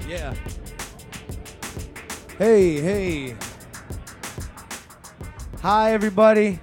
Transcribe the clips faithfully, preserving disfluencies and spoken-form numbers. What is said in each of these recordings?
Yeah. Hey, hey. Hi, everybody.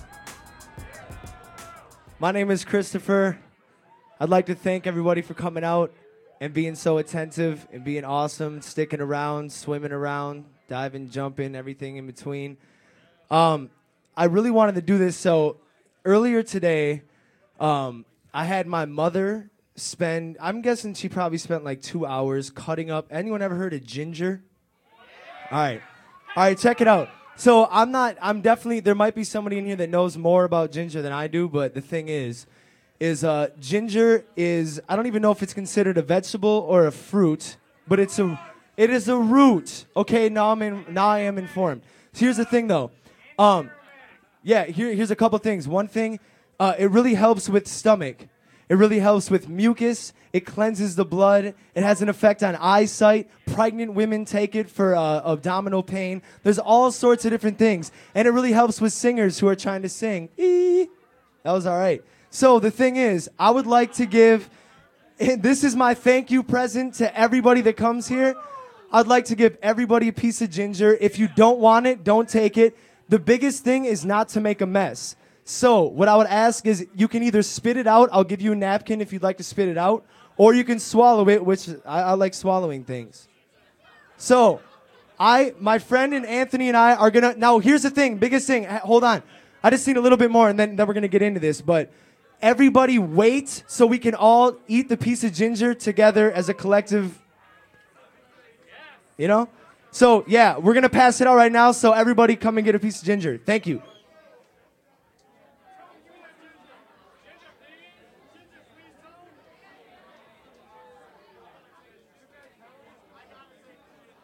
My name is Christopher. I'd like to thank everybody for coming out and being so attentive and being awesome, sticking around, swimming around, diving, jumping, everything in between. Um, I really wanted to do this. So earlier today, um, I had my mother spend, I'm guessing she probably spent like two hours cutting up. Anyone ever heard of ginger? All right. All right, check it out. So I'm not, I'm definitely, there might be somebody in here that knows more about ginger than I do, but the thing is, is uh, ginger is, I don't even know if it's considered a vegetable or a fruit, but it's a, it is a root. Okay, now I'm in, now I am informed. So here's the thing though. Um, yeah, here, here's a couple things. One thing, uh, it really helps with stomach. It really helps with mucus. It cleanses the blood. It has an effect on eyesight. Pregnant women take it for uh, abdominal pain. There's all sorts of different things. And it really helps with singers who are trying to sing. Eee. That was all right. So the thing is, I would like to give, this is my thank you present to everybody that comes here. I'd like to give everybody a piece of ginger. If you don't want it, don't take it. The biggest thing is not to make a mess. So what I would ask is you can either spit it out. I'll give you a napkin if you'd like to spit it out. Or you can swallow it, which I, I like swallowing things. So I, my friend and Anthony and I are going to, now here's the thing, biggest thing. Hold on. I just need a little bit more and then, then we're going to get into this. But everybody wait so we can all eat the piece of ginger together as a collective, you know? So yeah, we're going to pass it out right now. So everybody come and get a piece of ginger. Thank you.